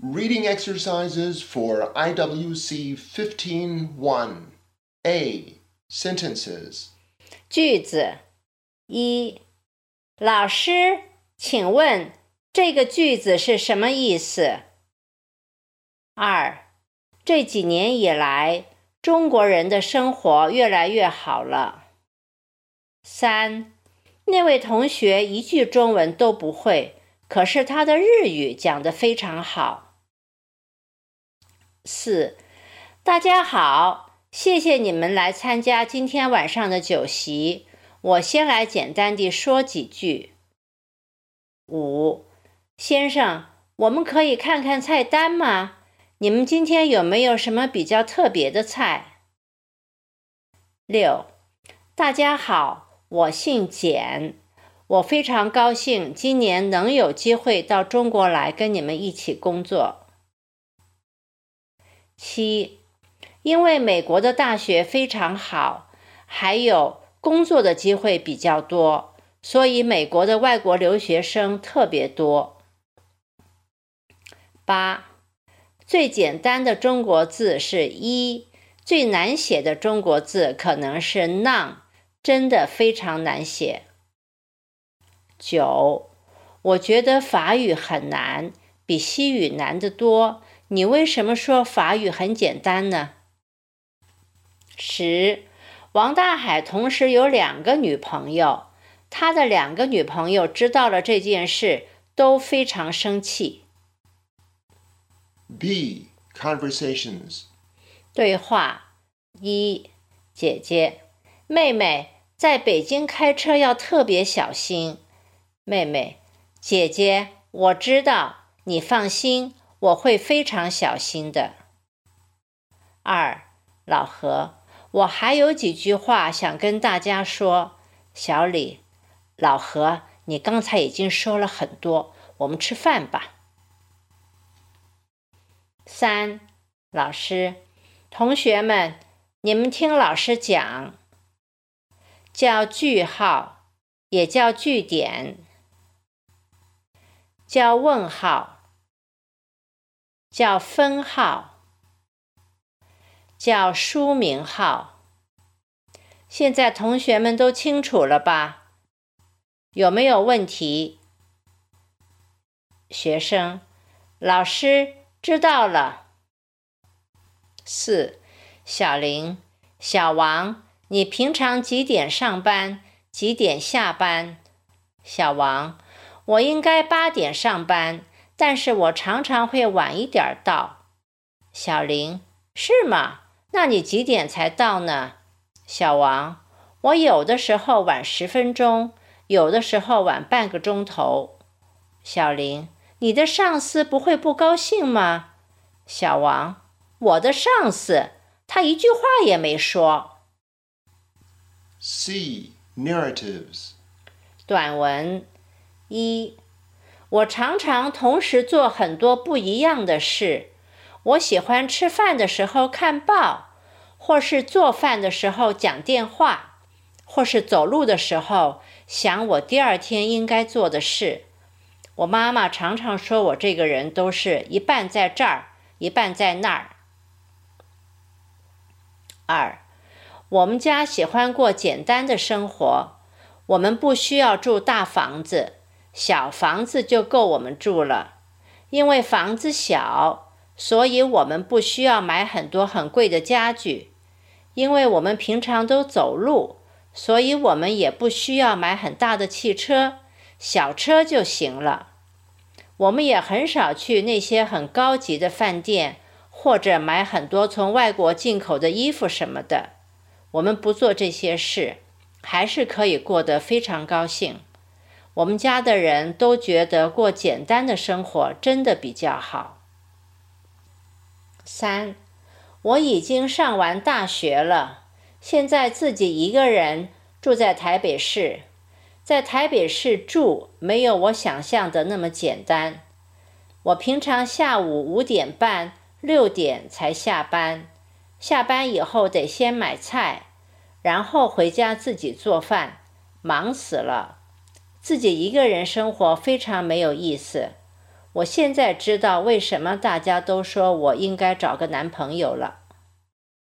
Reading exercises for IWC 15-1. A. Sentences. 句子一，老师，请问这个句子是什么意思？二，这几年以来，中国人的生活越来越好了。三，那位同学一句中文都不会，可是他的日语讲得非常好。四，大家好，谢谢你们来参加今天晚上的酒席，我先来简单地说几句。五，先生，我们可以看看菜单吗？你们今天有没有什么比较特别的菜？六，大家好，我姓简，我非常高兴今年能有机会到中国来跟你们一起工作。七，因为美国的大学非常好，还有工作的机会比较多，所以美国的外国留学生特别多。八，最简单的中国字是一，最难写的中国字可能是 none， 真的非常难写。九，我觉得法语很难，比西语难得多，你为什么说法语很简单呢？十，王大海同时有2个女朋友，他的2个女朋友知道了这件事，都非常生气。 B. Conversations. 对话一，姐姐，妹妹，在北京开车要特别小心。妹妹，姐姐，我知道，你放心，我会非常小心的。二，老何，我还有几句话想跟大家说。小李，老何，你刚才已经说了很多，我们吃饭吧。三，老师，同学们，你们听老师讲，叫句号，也叫句点，叫问号，叫分号，叫书名号。现在同学们都清楚了吧？有没有问题？学生，老师知道了。四，小林，小王，你平常几点上班，几点下班？小王，我应该8点上班，但是我常常会晚一点到。小林，是吗？那你几点才到呢？小王，我有的时候晚10分钟，有的时候晚半个钟头。小林，你的上司不会不高兴吗？小王，我的上司，他一句话也没说。 C. Narratives. 短文一，我常常同时做很多不一样的事。我喜欢吃饭的时候看报，或是做饭的时候讲电话，或是走路的时候想我第2天应该做的事。我妈妈常常说我这个人都是一半在这儿，一半在那儿。二，我们家喜欢过简单的生活，我们不需要住大房子，小房子就够我们住了。因为房子小，所以我们不需要买很多很贵的家具。因为我们平常都走路，所以我们也不需要买很大的汽车，小车就行了。我们也很少去那些很高级的饭店，或者买很多从外国进口的衣服什么的。我们不做这些事，还是可以过得非常高兴。我们家的人都觉得过简单的生活真的比较好。三，我已经上完大学了，现在自己一个人住在台北市。在台北市住没有我想象的那么简单。我平常下午5点半、6点才下班，下班以后得先买菜，然后回家自己做饭，忙死了。自己一个人生活非常没有意思。 我现在知道为什么大家都说我应该找个男朋友了。